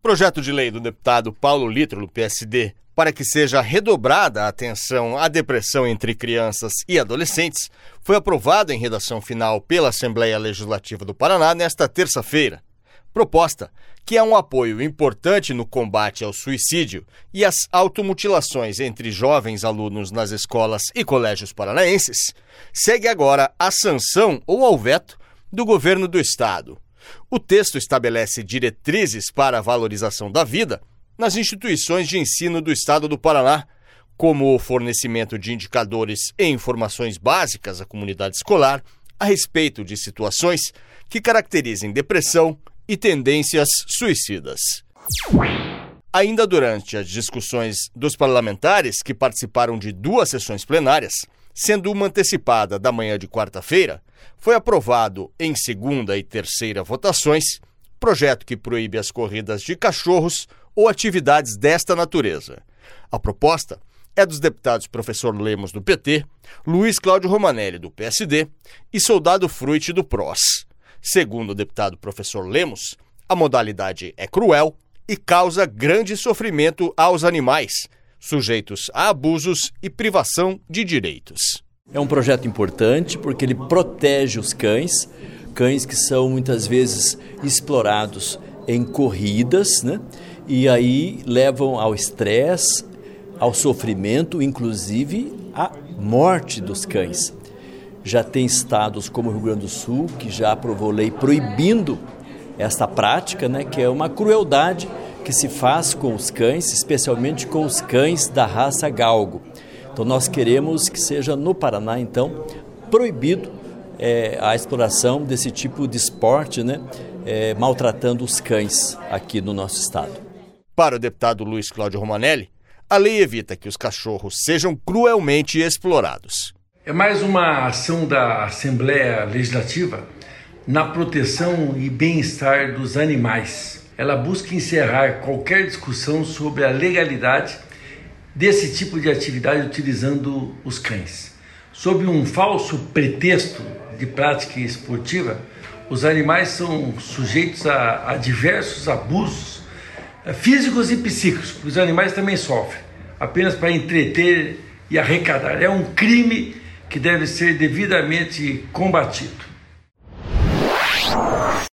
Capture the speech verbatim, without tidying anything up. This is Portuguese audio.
Projeto de lei do deputado Paulo Litro, do P S D, para que seja redobrada a atenção à depressão entre crianças e adolescentes, foi aprovado em redação final pela Assembleia Legislativa do Paraná nesta terça-feira. Proposta que é um apoio importante no combate ao suicídio e às automutilações entre jovens alunos nas escolas e colégios paranaenses, segue agora à sanção ou ao veto do governo do estado. O texto estabelece diretrizes para a valorização da vida nas instituições de ensino do estado do Paraná, como o fornecimento de indicadores e informações básicas à comunidade escolar a respeito de situações que caracterizem depressão e tendências suicidas. Ainda durante as discussões dos parlamentares que participaram de duas sessões plenárias, sendo uma antecipada da manhã de quarta-feira, foi aprovado em segunda e terceira votações projeto que proíbe as corridas de cachorros ou atividades desta natureza. A proposta é dos deputados Professor Lemos, do P T, Luiz Cláudio Romanelli, do P S D e Soldado Fruit, do P R O S. Segundo o deputado Professor Lemos, a modalidade é cruel e causa grande sofrimento aos animais, sujeitos a abusos e privação de direitos. É um projeto importante porque ele protege os cães, cães que são muitas vezes explorados em corridas, né? E aí levam ao estresse, ao sofrimento, inclusive à morte dos cães. Já tem estados como o Rio Grande do Sul, que já aprovou lei proibindo esta prática, né, que é uma crueldade que se faz com os cães, especialmente com os cães da raça galgo. Então nós queremos que seja no Paraná, então, proibido é, a exploração desse tipo de esporte, né, é, maltratando os cães aqui no nosso estado. Para o deputado Luiz Cláudio Romanelli, a lei evita que os cachorros sejam cruelmente explorados. É mais uma ação da Assembleia Legislativa na proteção e bem-estar dos animais. Ela busca encerrar qualquer discussão sobre a legalidade desse tipo de atividade utilizando os cães. Sob um falso pretexto de prática esportiva, os animais são sujeitos a, a diversos abusos físicos e psíquicos, porque os animais também sofrem, apenas para entreter e arrecadar. É um crime que deve ser devidamente combatido.